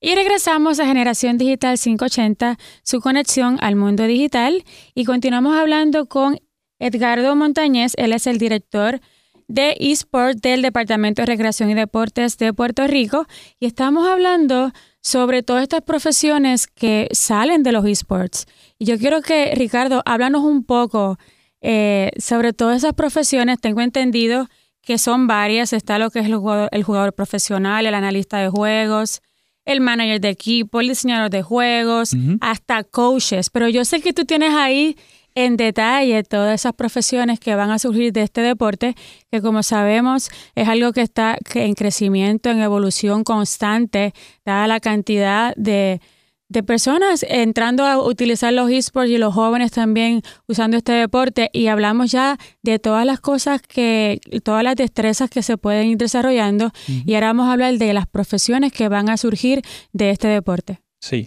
Y regresamos a Generación Digital 580, su conexión al mundo digital. Y continuamos hablando con Edgardo Montañez. Él es el director de eSport del Departamento de Recreación y Deportes de Puerto Rico. Y estamos hablando sobre todas estas profesiones que salen de los eSports. Y yo quiero que, Ricardo, háblanos un poco sobre todas esas profesiones. Tengo entendido que son varias. Está lo que es el jugador profesional, el analista de juegos, el manager de equipo, el diseñador de juegos, hasta coaches. Pero yo sé que tú tienes ahí en detalle todas esas profesiones que van a surgir de este deporte, que como sabemos es algo que está en crecimiento, en evolución constante, dada la cantidad de personas entrando a utilizar los eSports y los jóvenes también usando este deporte. Y hablamos ya de todas las cosas todas las destrezas que se pueden ir desarrollando. Y ahora vamos a hablar de las profesiones que van a surgir de este deporte. Sí,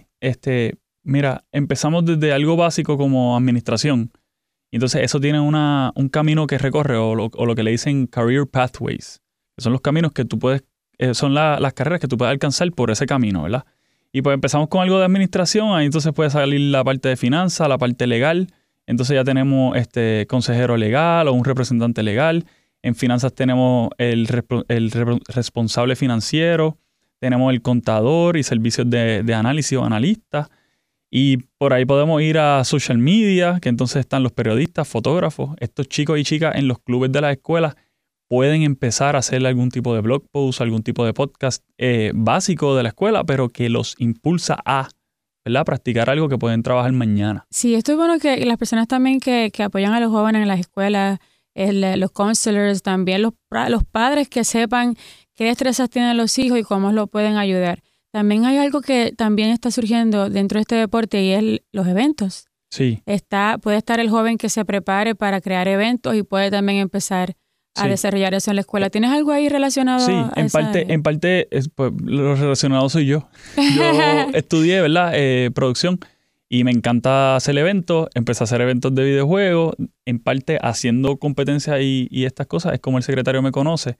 mira, empezamos desde algo básico como administración. Y entonces eso tiene un camino que recorre o lo que le dicen career pathways. Que son los caminos que tú puedes, son las carreras que tú puedes alcanzar por ese camino, ¿verdad? Y pues empezamos con algo de administración, ahí entonces puede salir la parte de finanzas, la parte legal. Entonces ya tenemos consejero legal o un representante legal. En finanzas tenemos el responsable financiero, tenemos el contador y servicios de análisis o analista. Y por ahí podemos ir a social media, que entonces están los periodistas, fotógrafos. Estos chicos y chicas en los clubes de las escuelas pueden empezar a hacer algún tipo de blog post, algún tipo de podcast básico de la escuela, pero que los impulsa a, ¿verdad?, practicar algo que pueden trabajar mañana. Sí, esto es bueno que las personas también que apoyan a los jóvenes en las escuelas, los counselors, también los padres que sepan qué destrezas tienen los hijos y cómo los pueden ayudar. También hay algo que también está surgiendo dentro de este deporte y es los eventos. Sí. Puede estar el joven que se prepare para crear eventos y puede también empezar a desarrollar eso en la escuela. ¿Tienes algo ahí relacionado a esa área? En parte pues, lo relacionado soy yo. Yo estudié, ¿verdad?, producción y me encanta hacer eventos. Empecé a hacer eventos de videojuegos, en parte haciendo competencias y estas cosas. Es como el secretario me conoce,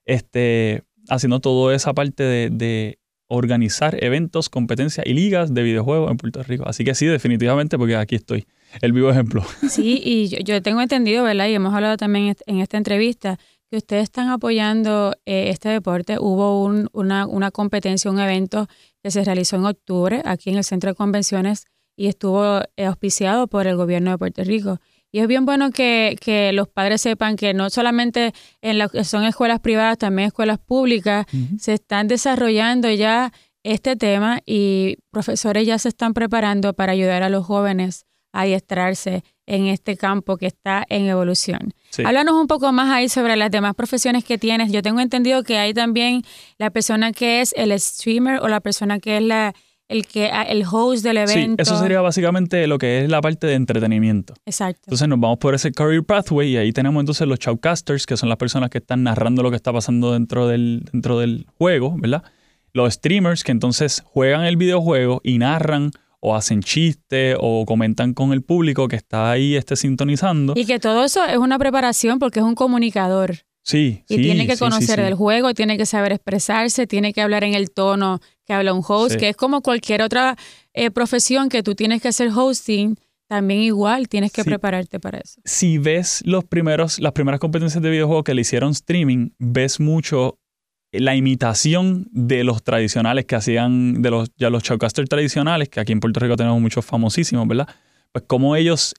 haciendo toda esa parte de organizar eventos, competencias y ligas de videojuegos en Puerto Rico. Así que sí, definitivamente, porque aquí estoy. El vivo ejemplo. Sí, y yo tengo entendido, ¿verdad? Y hemos hablado también en esta entrevista que ustedes están apoyando este deporte. Hubo una competencia, un evento que se realizó en octubre aquí en el Centro de Convenciones y estuvo auspiciado por el gobierno de Puerto Rico. Y es bien bueno que los padres sepan que no solamente son escuelas privadas, también escuelas públicas, se están desarrollando ya este tema y profesores ya se están preparando para ayudar a los jóvenes a adiestrarse en este campo que está en evolución. Sí. Háblanos un poco más ahí sobre las demás profesiones que tienes. Yo tengo entendido que hay también la persona que es el streamer o la persona que es el host del evento. Sí, eso sería básicamente lo que es la parte de entretenimiento. Exacto. Entonces nos vamos por ese career pathway y ahí tenemos entonces los shoutcasters, que son las personas que están narrando lo que está pasando dentro del juego, ¿verdad? Los streamers, que entonces juegan el videojuego y narran o hacen chistes o comentan con el público que está ahí sintonizando. Y que todo eso es una preparación porque es un comunicador. Sí, y tiene que conocer del juego, tiene que saber expresarse, tiene que hablar en el tono que habla un host, que es como cualquier otra profesión que tú tienes que hacer hosting, también igual tienes que prepararte para eso. Si ves las primeras competencias de videojuegos que le hicieron streaming, ves mucho la imitación de los tradicionales que hacían, de los shoutcasters tradicionales, que aquí en Puerto Rico tenemos muchos famosísimos, ¿verdad? Pues cómo ellos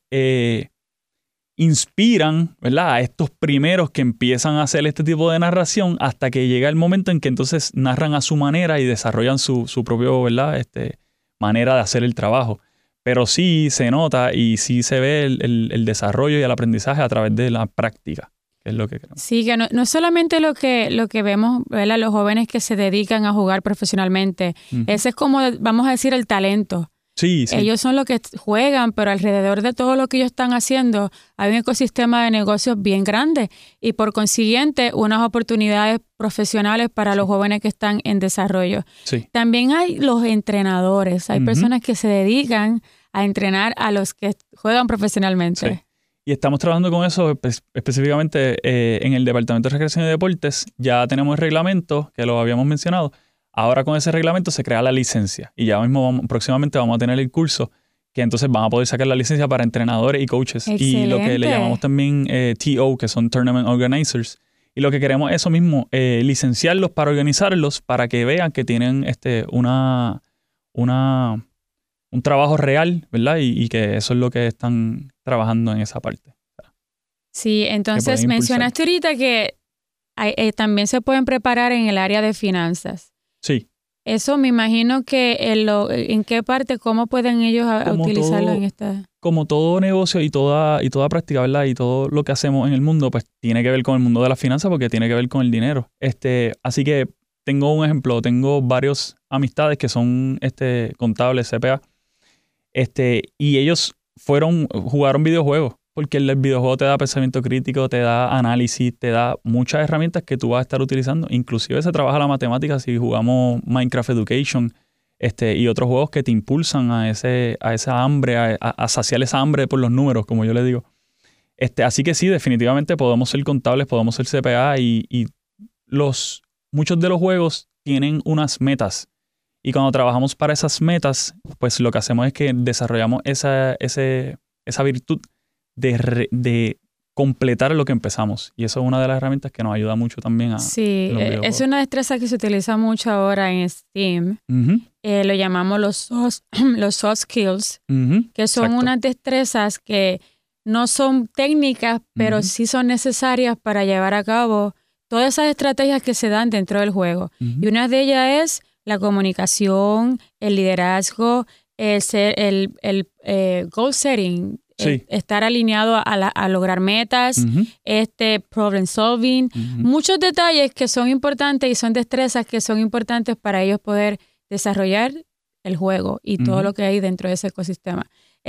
inspiran, ¿verdad?, a estos primeros que empiezan a hacer este tipo de narración hasta que llega el momento en que entonces narran a su manera y desarrollan su propio, ¿verdad?, manera de hacer el trabajo. Pero sí se nota y sí se ve el desarrollo y el aprendizaje a través de la práctica, que es lo que queremos. Sí, que no es solamente lo que vemos, ¿verdad?, los jóvenes que se dedican a jugar profesionalmente. Ese es como, vamos a decir, el talento. Sí. Ellos son los que juegan, pero alrededor de todo lo que ellos están haciendo hay un ecosistema de negocios bien grande y por consiguiente unas oportunidades profesionales para los jóvenes que están en desarrollo. Sí. También hay los entrenadores, hay personas que se dedican a entrenar a los que juegan profesionalmente. Sí. Y estamos trabajando con eso específicamente en el Departamento de Recreación y Deportes. Ya tenemos el reglamento, que lo habíamos mencionado. ahora con ese reglamento se crea la licencia y ya mismo próximamente vamos a tener el curso que entonces van a poder sacar la licencia para entrenadores y coaches. Excelente. Y lo que le llamamos también TO, que son Tournament Organizers. Y lo que queremos es eso mismo, licenciarlos para organizarlos, para que vean que tienen un trabajo real, ¿verdad? Y que eso es lo que están trabajando en esa parte. Sí, entonces mencionaste ahorita que también se pueden preparar en el área de finanzas. Sí. Eso me imagino que en qué parte, cómo pueden ellos utilizarlo en esta... Como todo negocio y toda práctica, ¿verdad? Y todo lo que hacemos en el mundo, pues tiene que ver con el mundo de las finanzas porque tiene que ver con el dinero. Así que tengo un ejemplo, tengo varios amistades que son contables, CPA, y ellos jugaron videojuegos, porque el videojuego te da pensamiento crítico, te da análisis, te da muchas herramientas que tú vas a estar utilizando. Inclusive se trabaja la matemática si jugamos Minecraft Education y otros juegos que te impulsan a esa hambre, a saciar esa hambre por los números, como yo le digo. Así que sí, definitivamente podemos ser contables, podemos ser CPA y muchos de los juegos tienen unas metas. Y cuando trabajamos para esas metas, pues lo que hacemos es que desarrollamos esa virtud de completar lo que empezamos. Y eso es una de las herramientas que nos ayuda mucho también a... Sí, es una destreza que se utiliza mucho ahora en STEAM. Uh-huh. Lo llamamos los soft skills, que son unas destrezas que no son técnicas, pero sí son necesarias para llevar a cabo todas esas estrategias que se dan dentro del juego. Y una de ellas es la comunicación, el liderazgo, el goal setting, sí. Estar alineado a lograr metas, problem solving, muchos detalles que son importantes y son destrezas que son importantes para ellos poder desarrollar el juego y todo lo que hay dentro de ese ecosistema.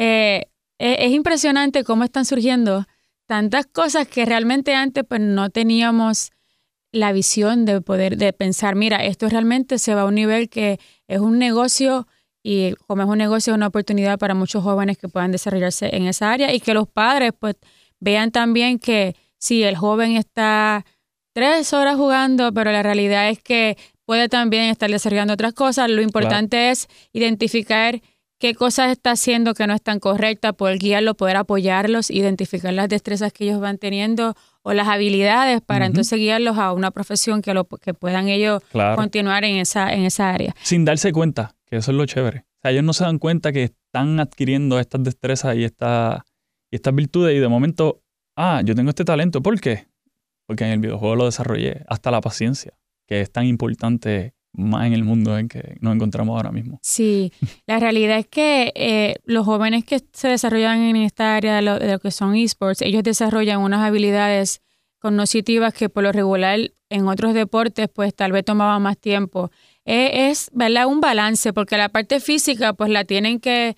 Es impresionante cómo están surgiendo tantas cosas que realmente antes pues no teníamos la visión de pensar, mira, esto realmente se va a un nivel que es un negocio. Y como es un negocio, es una oportunidad para muchos jóvenes que puedan desarrollarse en esa área y que los padres pues vean también que sí, el joven está 3 horas jugando, pero la realidad es que puede también estar desarrollando otras cosas. Lo importante es identificar qué cosas está haciendo que no están correctas, poder guiarlos, poder apoyarlos, identificar las destrezas que ellos van teniendo o las habilidades para entonces guiarlos a una profesión que puedan ellos continuar en esa área. Sin darse cuenta. Que eso es lo chévere. O sea, ellos no se dan cuenta que están adquiriendo estas destrezas y estas virtudes y de momento, yo tengo este talento. ¿Por qué? Porque en el videojuego lo desarrollé. Hasta la paciencia, que es tan importante más en el mundo en que nos encontramos ahora mismo. Sí, la realidad es que los jóvenes que se desarrollan en esta área de lo que son esports, ellos desarrollan unas habilidades cognitivas que por lo regular en otros deportes pues tal vez tomaba más tiempo. Es, ¿verdad?, un balance, porque la parte física pues tienen que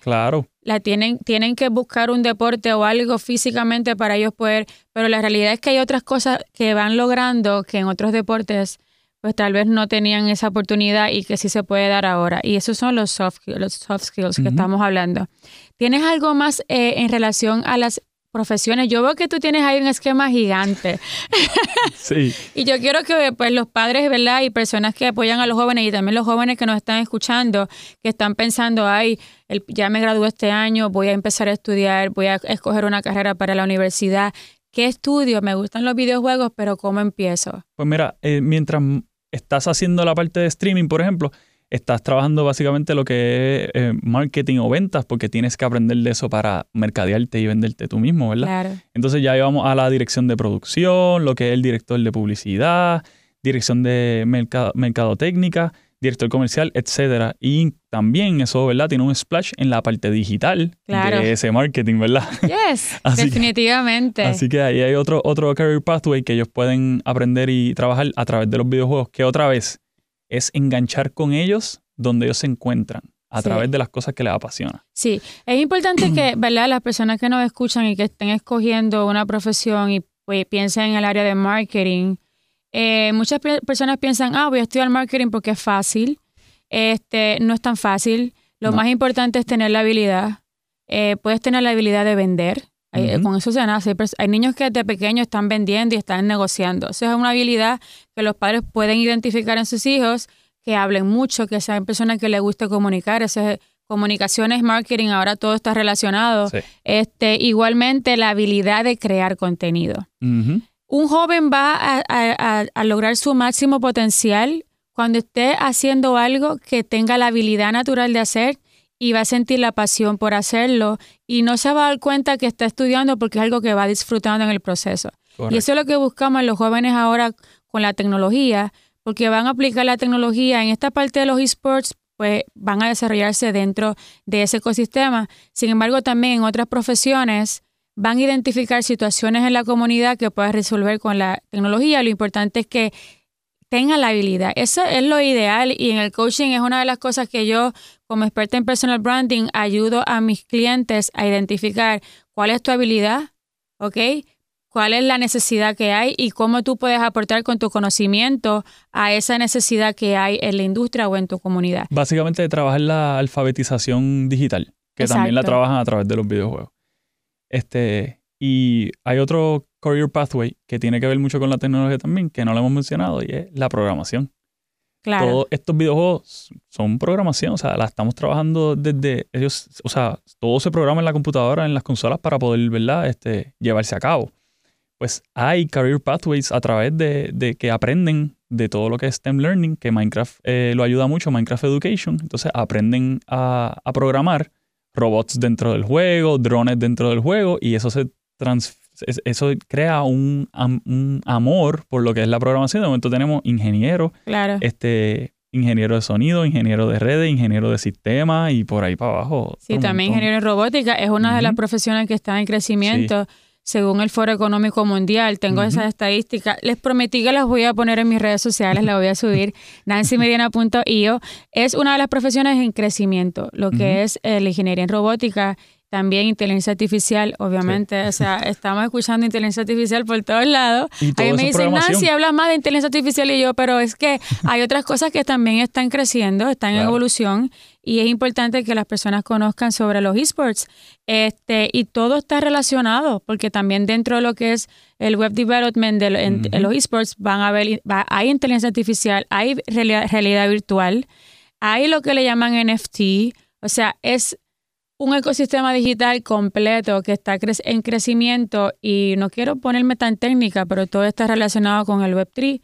buscar un deporte o algo físicamente para ellos poder, pero la realidad es que hay otras cosas que van logrando que en otros deportes pues tal vez no tenían esa oportunidad y que sí se puede dar ahora. Y esos son los soft skills que estamos hablando. ¿Tienes algo más en relación a las profesiones? Yo veo que tú tienes ahí un esquema gigante. Sí. Y yo quiero que pues los padres, ¿verdad? Y personas que apoyan a los jóvenes y también los jóvenes que nos están escuchando, que están pensando, ya me gradué este año, voy a empezar a estudiar, voy a escoger una carrera para la universidad. ¿Qué estudio? Me gustan los videojuegos, pero ¿cómo empiezo? Pues mira, mientras estás haciendo la parte de streaming, por ejemplo, estás trabajando básicamente lo que es marketing o ventas, porque tienes que aprender de eso para mercadearte y venderte tú mismo, ¿verdad? Claro. Entonces ya vamos a la dirección de producción, lo que es el director de publicidad, dirección de mercadotecnia, director comercial, etcétera. Y también eso, ¿verdad?, tiene un splash en la parte digital de ese marketing, ¿verdad? Yes, definitivamente. Así que ahí hay otro career pathway que ellos pueden aprender y trabajar a través de los videojuegos, que otra vez es enganchar con ellos donde ellos se encuentran, a través de las cosas que les apasiona. Sí, es importante que, ¿verdad?, las personas que nos escuchan y que estén escogiendo una profesión y pues, piensen en el área de marketing, muchas personas piensan, voy a estudiar marketing porque es fácil. No es tan fácil. Lo más importante es tener la habilidad. Puedes tener la habilidad de vender. Con eso se nace. Hay niños que desde pequeños están vendiendo y están negociando. Eso es una habilidad que los padres pueden identificar en sus hijos, que hablen mucho, que sean personas que les guste comunicar. Comunicaciones, marketing, ahora todo está relacionado. Sí. Igualmente la habilidad de crear contenido. Uh-huh. Un joven va a lograr su máximo potencial cuando esté haciendo algo que tenga la habilidad natural de hacer y va a sentir la pasión por hacerlo y no se va a dar cuenta que está estudiando porque es algo que va disfrutando en el proceso. Correcto. Y eso es lo que buscamos en los jóvenes ahora con la tecnología, porque van a aplicar la tecnología en esta parte de los esports, pues van a desarrollarse dentro de ese ecosistema. Sin embargo, también en otras profesiones van a identificar situaciones en la comunidad que puedas resolver con la tecnología. Lo importante es que tengan la habilidad. Eso es lo ideal y en el coaching es una de las cosas que yo, como experta en personal branding, ayudo a mis clientes a identificar cuál es tu habilidad, ¿ok? Cuál es la necesidad que hay y cómo tú puedes aportar con tu conocimiento a esa necesidad que hay en la industria o en tu comunidad. Básicamente trabajar la alfabetización digital, que Exacto. También la trabajan a través de los videojuegos. Y hay otro career pathway que tiene que ver mucho con la tecnología también, que no lo hemos mencionado, y es la programación. Claro. Todos estos videojuegos son programación, o sea, la estamos trabajando desde ellos, o sea, todo se programa en la computadora, en las consolas para poder, ¿verdad?, llevarse a cabo. Pues hay career pathways a través de que aprenden de todo lo que es STEM Learning, que Minecraft lo ayuda mucho, Minecraft Education. Entonces aprenden a programar robots dentro del juego, drones dentro del juego, y eso eso crea un amor por lo que es la programación. De momento tenemos ingenieros, claro. Ingeniero de sonido, ingeniero de redes, ingeniero de sistemas y por ahí para abajo. Sí, también ingeniero en robótica es una de las profesiones que está en crecimiento. Sí. Según el Foro Económico Mundial, tengo esas estadísticas. Les prometí que las voy a poner en mis redes sociales, las voy a subir. nancymedina.io. Es una de las profesiones en crecimiento, lo que es la ingeniería en robótica, también inteligencia artificial, obviamente. Sí. O sea, estamos escuchando inteligencia artificial por todos lados. Ahí me dicen, Nancy, habla más de inteligencia artificial y yo, pero es que hay otras cosas que también están creciendo, están en evolución. Y es importante que las personas conozcan sobre los esports. Y todo está relacionado, porque también dentro de lo que es el web development en los esports hay inteligencia artificial, hay realidad virtual, hay lo que le llaman NFT. O sea, es un ecosistema digital completo que está en crecimiento y no quiero ponerme tan técnica, pero todo está relacionado con el Web3.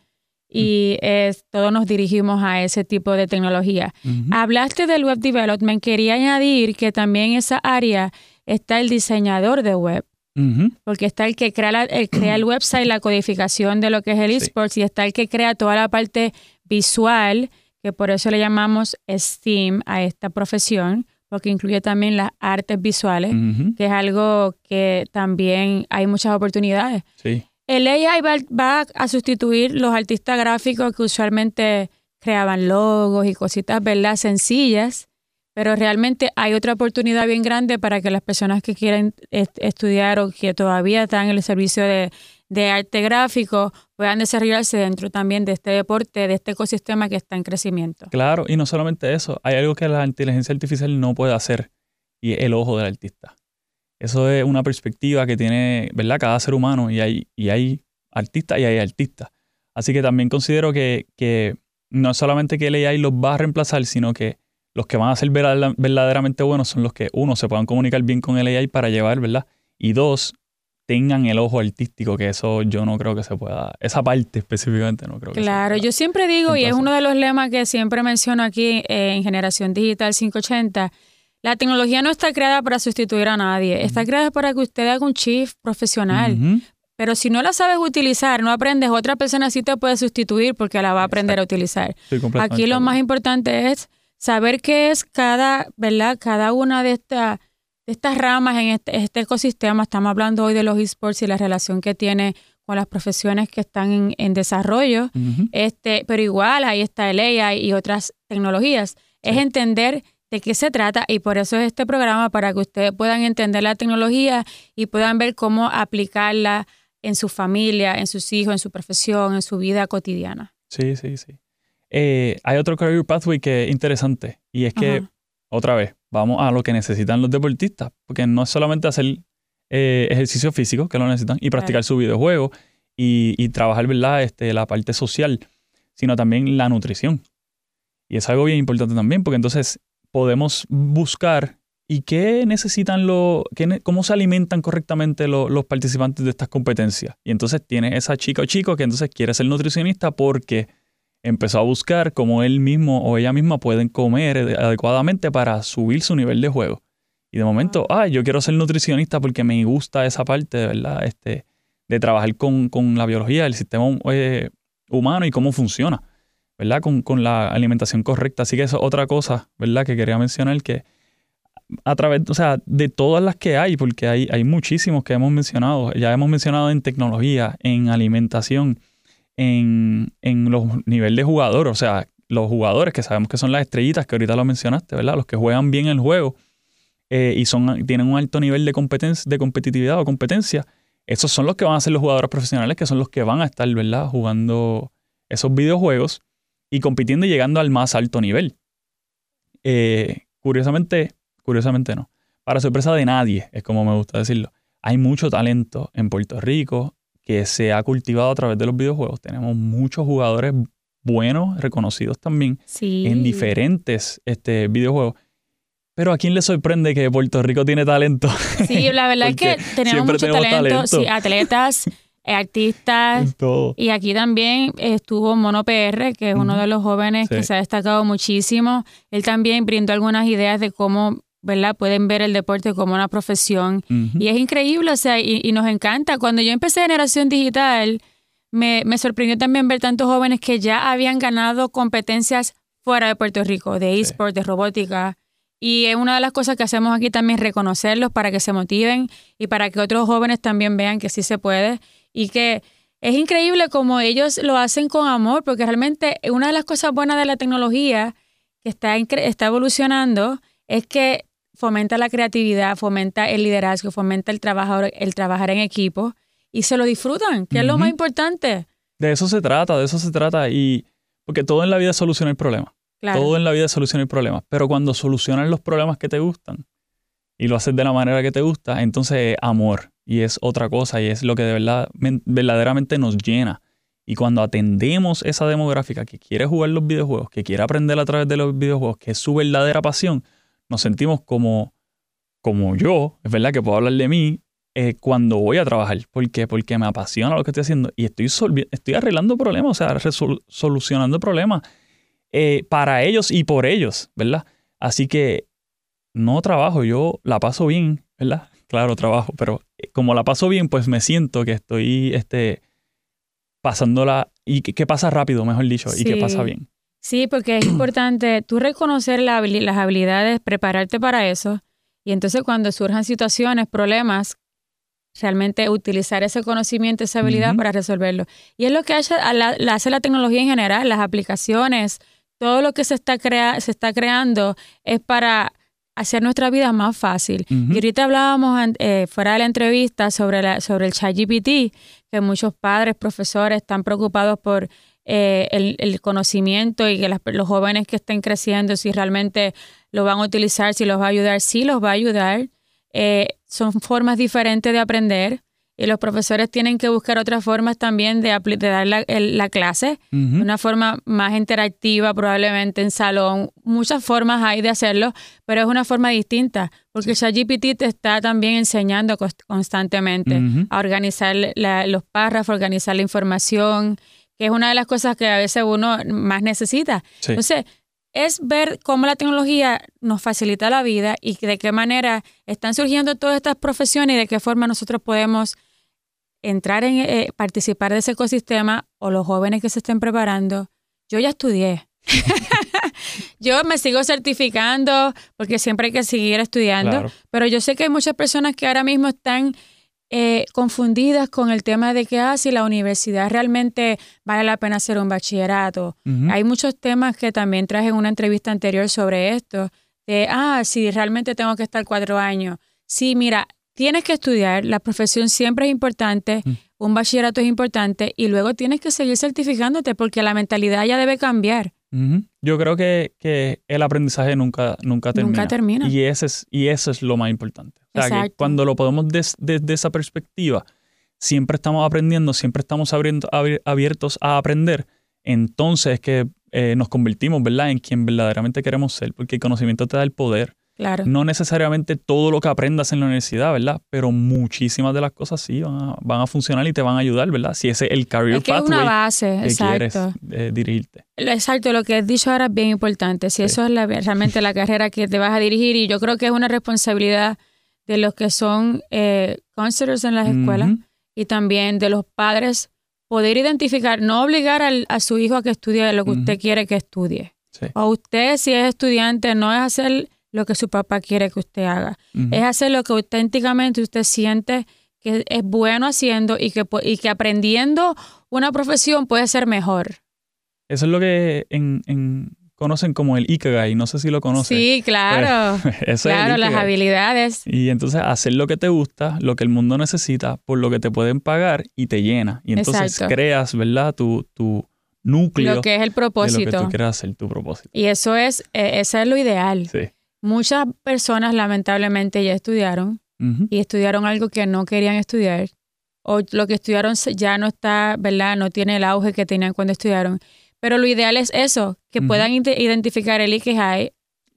Y todos nos dirigimos a ese tipo de tecnología. Hablaste del web development, quería añadir que también en esa área está el diseñador de web, porque está el que crea el website, la codificación de lo que es el esports, y está el que crea toda la parte visual, que por eso le llamamos STEAM a esta profesión, porque incluye también las artes visuales, que es algo que también hay muchas oportunidades. Sí. El AI va a sustituir los artistas gráficos que usualmente creaban logos y cositas, ¿verdad?, sencillas, pero realmente hay otra oportunidad bien grande para que las personas que quieren estudiar o que todavía están en el servicio de arte gráfico puedan desarrollarse dentro también de este deporte, de este ecosistema que está en crecimiento. Claro, y no solamente eso, hay algo que la inteligencia artificial no puede hacer, y es el ojo del artista. Eso es una perspectiva que tiene, ¿verdad?, cada ser humano, y hay artistas y hay artistas. Así que también considero que no es solamente que el AI los va a reemplazar, sino que los que van a ser verdaderamente buenos son los que, uno, se puedan comunicar bien con el AI para llevar, ¿verdad? Y dos, tengan el ojo artístico, que eso yo no creo que se pueda, esa parte específicamente no creo que se pueda. Claro, yo siempre digo, y es uno de los lemas que siempre menciono aquí en Generación Digital 580, la tecnología no está creada para sustituir a nadie, está creada para que usted haga un shift profesional. Pero si no la sabes utilizar, no aprendes, otra persona sí te puede sustituir porque la va a aprender a utilizar. Aquí lo más importante es saber qué es cada una de estas ramas en este ecosistema. Estamos hablando hoy de los esports y la relación que tiene con las profesiones que están en desarrollo. Pero igual ahí está el AI y otras tecnologías. Es entender de qué se trata, y por eso es este programa, para que ustedes puedan entender la tecnología y puedan ver cómo aplicarla en su familia, en sus hijos, en su profesión, en su vida cotidiana. Sí. Hay otro career pathway que es interesante, y es que, otra vez, vamos a lo que necesitan los deportistas, porque no es solamente hacer ejercicio físico, que lo necesitan, y practicar su videojuego, y trabajar, ¿verdad?, la parte social, sino también la nutrición. Y es algo bien importante también, porque entonces podemos buscar y qué necesitan cómo se alimentan correctamente los participantes de estas competencias. Y entonces tiene esa chica o chico que entonces quiere ser nutricionista porque empezó a buscar cómo él mismo o ella misma pueden comer adecuadamente para subir su nivel de juego. Y de momento, yo quiero ser nutricionista porque me gusta esa parte, ¿verdad? De trabajar con la biología, el sistema humano y cómo funciona, ¿verdad? Con la alimentación correcta. Así que eso es otra cosa, ¿verdad? Que quería mencionar, que a través, o sea, de todas las que hay, porque hay muchísimos que hemos mencionado. Ya hemos mencionado en tecnología, en alimentación, en los niveles de jugador, o sea, los jugadores que sabemos que son las estrellitas, que ahorita lo mencionaste, ¿verdad? Los que juegan bien el juego y tienen un alto nivel de competitividad o competencia. Esos son los que van a ser los jugadores profesionales, que son los que van a estar, ¿verdad?, jugando esos videojuegos y compitiendo y llegando al más alto nivel. Curiosamente no. Para sorpresa de nadie, es como me gusta decirlo. Hay mucho talento en Puerto Rico que se ha cultivado a través de los videojuegos. Tenemos muchos jugadores buenos, reconocidos también, en diferentes videojuegos. Pero ¿a quién le sorprende que Puerto Rico tiene talento? Sí, la verdad es que tenemos mucho talento. Sí, atletas, artistas. Todo. Y aquí también estuvo Mono PR, que es uno de los jóvenes que se ha destacado muchísimo. Él también brindó algunas ideas de cómo, ¿verdad?, pueden ver el deporte como una profesión. Y es increíble, o sea, y nos encanta. Cuando yo empecé Generación Digital, me sorprendió también ver tantos jóvenes que ya habían ganado competencias fuera de Puerto Rico, de eSport, de robótica. Y es una de las cosas que hacemos aquí también, reconocerlos para que se motiven y para que otros jóvenes también vean que sí se puede. Y que es increíble cómo ellos lo hacen con amor, porque realmente una de las cosas buenas de la tecnología que está evolucionando es que fomenta la creatividad, fomenta el liderazgo, fomenta el trabajar en equipo y se lo disfrutan, que es lo más importante. De eso se trata. Y porque todo en la vida es solucionar problemas. Claro. Todo en la vida es solucionar problemas. Pero cuando solucionas los problemas que te gustan y lo haces de la manera que te gusta, entonces es amor. Y es otra cosa y es lo que de verdad, verdaderamente nos llena. Y cuando atendemos esa demográfica que quiere jugar los videojuegos, que quiere aprender a través de los videojuegos, que es su verdadera pasión, nos sentimos como yo, es verdad que puedo hablar de mí, cuando voy a trabajar. ¿Por qué? Porque me apasiona lo que estoy haciendo y estoy arreglando problemas, o sea, solucionando problemas para ellos y por ellos, ¿verdad? Así que no trabajo, yo la paso bien, ¿verdad? Claro, trabajo, pero como la paso bien, pues me siento que estoy pasándola y que pasa rápido, mejor dicho, y que pasa bien. Sí, porque es importante tú reconocer las habilidades, prepararte para eso y entonces cuando surjan situaciones, problemas, realmente utilizar ese conocimiento, esa habilidad para resolverlo. Y es lo que hace la tecnología en general, las aplicaciones, todo lo que se está creando es para hacer nuestra vida más fácil. Y ahorita hablábamos fuera de la entrevista sobre el ChatGPT, que muchos padres, profesores están preocupados por el conocimiento y que los jóvenes que estén creciendo, si realmente lo van a utilizar, si los va a ayudar, sí los va a ayudar. Son formas diferentes de aprender y los profesores tienen que buscar otras formas también de dar la clase, de una forma más interactiva, probablemente en salón. Muchas formas hay de hacerlo, pero es una forma distinta, porque ChatGPT te está también enseñando constantemente a organizar los párrafos, organizar la información, que es una de las cosas que a veces uno más necesita. Sí. Entonces, es ver cómo la tecnología nos facilita la vida y de qué manera están surgiendo todas estas profesiones y de qué forma nosotros podemos entrar en participar de ese ecosistema o los jóvenes que se estén preparando. Yo ya estudié. Yo me sigo certificando porque siempre hay que seguir estudiando, pero yo sé que hay muchas personas que ahora mismo están confundidas con el tema de que si la universidad realmente vale la pena hacer un bachillerato. Hay muchos temas que también traje en una entrevista anterior sobre esto, de si realmente tengo que estar 4 años. Sí, mira, tienes que estudiar, la profesión siempre es importante, un bachillerato es importante y luego tienes que seguir certificándote porque la mentalidad ya debe cambiar. Yo creo que el aprendizaje nunca termina. Nunca termina. Y eso es lo más importante. O sea, que cuando lo podemos desde esa perspectiva, siempre estamos aprendiendo, siempre estamos abiertos a aprender. Entonces es que nos convertimos, ¿verdad?, en quien verdaderamente queremos ser, porque el conocimiento te da el poder. Claro. No necesariamente todo lo que aprendas en la universidad, ¿verdad? Pero muchísimas de las cosas sí van a funcionar y te van a ayudar, ¿verdad? Si ese es el career pathway es una base, que exacto. quieres dirigirte. Exacto, lo que has dicho ahora es bien importante. Si eso es realmente la carrera que te vas a dirigir, y yo creo que es una responsabilidad de los que son counselors en las escuelas y también de los padres poder identificar, no obligar a su hijo a que estudie lo que usted quiere que estudie. Sí. O usted, si es estudiante, no es hacer lo que su papá quiere que usted haga. Es hacer lo que auténticamente usted siente que es bueno haciendo y que aprendiendo una profesión puede ser mejor. Eso es lo que conocen como el Ikigai. No sé si lo conocen. Sí, claro. Eso claro, es las habilidades. Y entonces hacer lo que te gusta, lo que el mundo necesita, por lo que te pueden pagar y te llena. Y entonces creas, ¿verdad?, tu núcleo. Lo que es el propósito. De lo que tú quieres hacer, tu propósito. Y eso es lo ideal. Sí. Muchas personas lamentablemente ya estudiaron y estudiaron algo que no querían estudiar, o lo que estudiaron ya no está, ¿verdad?, no tiene el auge que tenían cuando estudiaron. Pero lo ideal es eso, que puedan identificar el Ikigai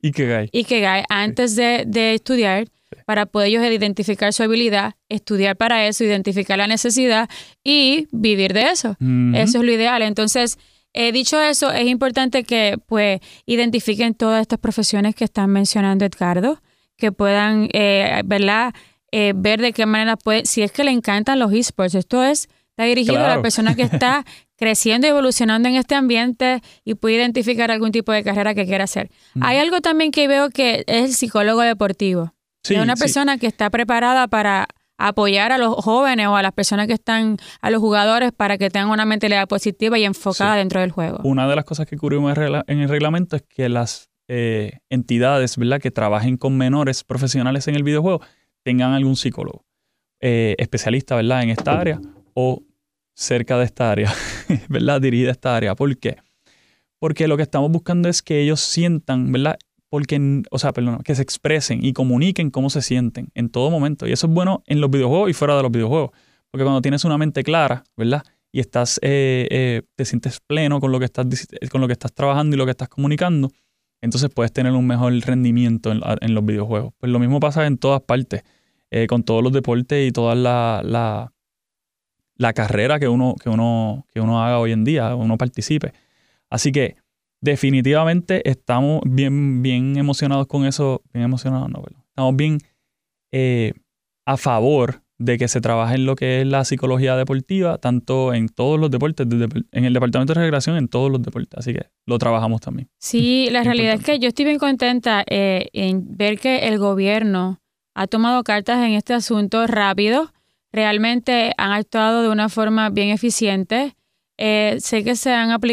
antes de estudiar, para poder ellos identificar su habilidad, estudiar para eso, identificar la necesidad y vivir de eso. Eso es lo ideal. Entonces, dicho eso, es importante que pues identifiquen todas estas profesiones que están mencionando Edgardo, que puedan ¿verdad?, ver de qué manera puede, si es que le encantan los esports. Esto está dirigido a la persona que está creciendo y evolucionando en este ambiente y puede identificar algún tipo de carrera que quiera hacer. Hay algo también que veo que es el psicólogo deportivo. Sí, es una persona que está preparada para apoyar a los jóvenes o a las personas que están, a los jugadores, para que tengan una mentalidad positiva y enfocada dentro del juego. Una de las cosas que cubrimos en el reglamento es que las entidades, ¿verdad?, que trabajen con menores profesionales en el videojuego tengan algún psicólogo especialista, ¿verdad?, en esta área o cerca de esta área, ¿verdad?, dirigida a esta área. ¿Por qué? Porque lo que estamos buscando es que ellos sientan, ¿verdad?, que se expresen y comuniquen cómo se sienten en todo momento. Y eso es bueno en los videojuegos y fuera de los videojuegos. Porque cuando tienes una mente clara, ¿verdad?, y te sientes pleno con lo que estás trabajando y lo que estás comunicando, entonces puedes tener un mejor rendimiento en los videojuegos. Pues lo mismo pasa en todas partes, con todos los deportes y toda la carrera que uno haga hoy en día, uno participe. Así que definitivamente estamos bien emocionados con eso. Bien emocionados, no, perdón. Estamos bien a favor de que se trabaje en lo que es la psicología deportiva, tanto en todos los deportes, en el departamento de recreación, en todos los deportes. Así que lo trabajamos también. Sí, la realidad es que yo estoy bien contenta en ver que el gobierno ha tomado cartas en este asunto rápido. Realmente han actuado de una forma bien eficiente. Sé que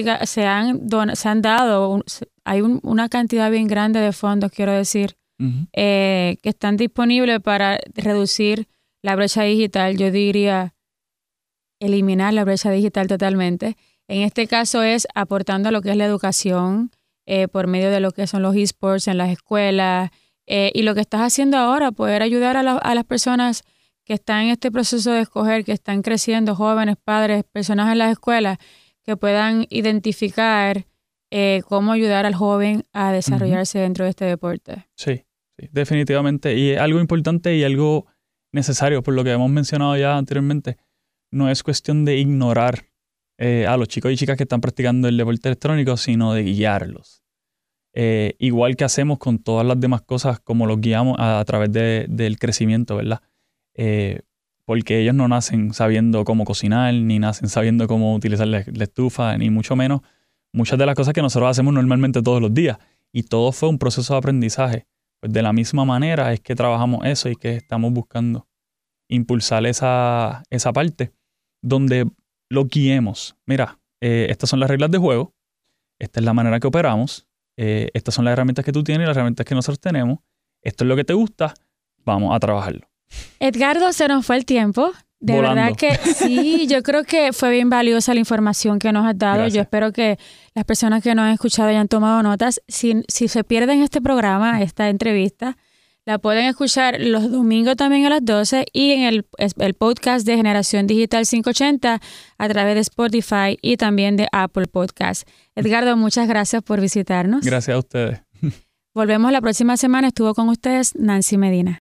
hay una cantidad bien grande de fondos, quiero decir, que están disponibles para reducir la brecha digital. Yo diría eliminar la brecha digital totalmente. En este caso es aportando a lo que es la educación por medio de lo que son los esports en las escuelas, y lo que estás haciendo ahora, poder ayudar a las personas que están en este proceso de escoger, que están creciendo, jóvenes, padres, personas en las escuelas, que puedan identificar cómo ayudar al joven a desarrollarse dentro de este deporte. Sí, definitivamente. Y es algo importante y algo necesario, por lo que hemos mencionado ya anteriormente. No es cuestión de ignorar a los chicos y chicas que están practicando el deporte electrónico, sino de guiarlos. Igual que hacemos con todas las demás cosas, como los guiamos a través del crecimiento, ¿verdad? Porque ellos no nacen sabiendo cómo cocinar, ni nacen sabiendo cómo utilizar la estufa, ni mucho menos muchas de las cosas que nosotros hacemos normalmente todos los días. Y todo fue un proceso de aprendizaje. Pues de la misma manera es que trabajamos eso y que estamos buscando impulsar esa parte donde lo guiemos. Mira, estas son las reglas de juego, esta es la manera que operamos, estas son las herramientas que tú tienes y las herramientas que nosotros tenemos, esto es lo que te gusta, vamos a trabajarlo. Edgardo, se nos fue el tiempo. De Volando. verdad que sí, yo creo que fue bien valiosa la información que nos has dado. Gracias. Yo espero que las personas que nos han escuchado hayan tomado notas. Si se pierden este programa, esta entrevista, La pueden escuchar los domingos también a las 12 y en el podcast de Generación Digital 580 a través de Spotify y también de Apple Podcast. Edgardo, muchas gracias por visitarnos. Gracias a ustedes. Volvemos la próxima semana. Estuvo con ustedes Nancy Medina.